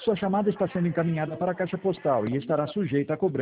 Sua chamada está sendo encaminhada para a caixa postal e estará sujeita a cobrança.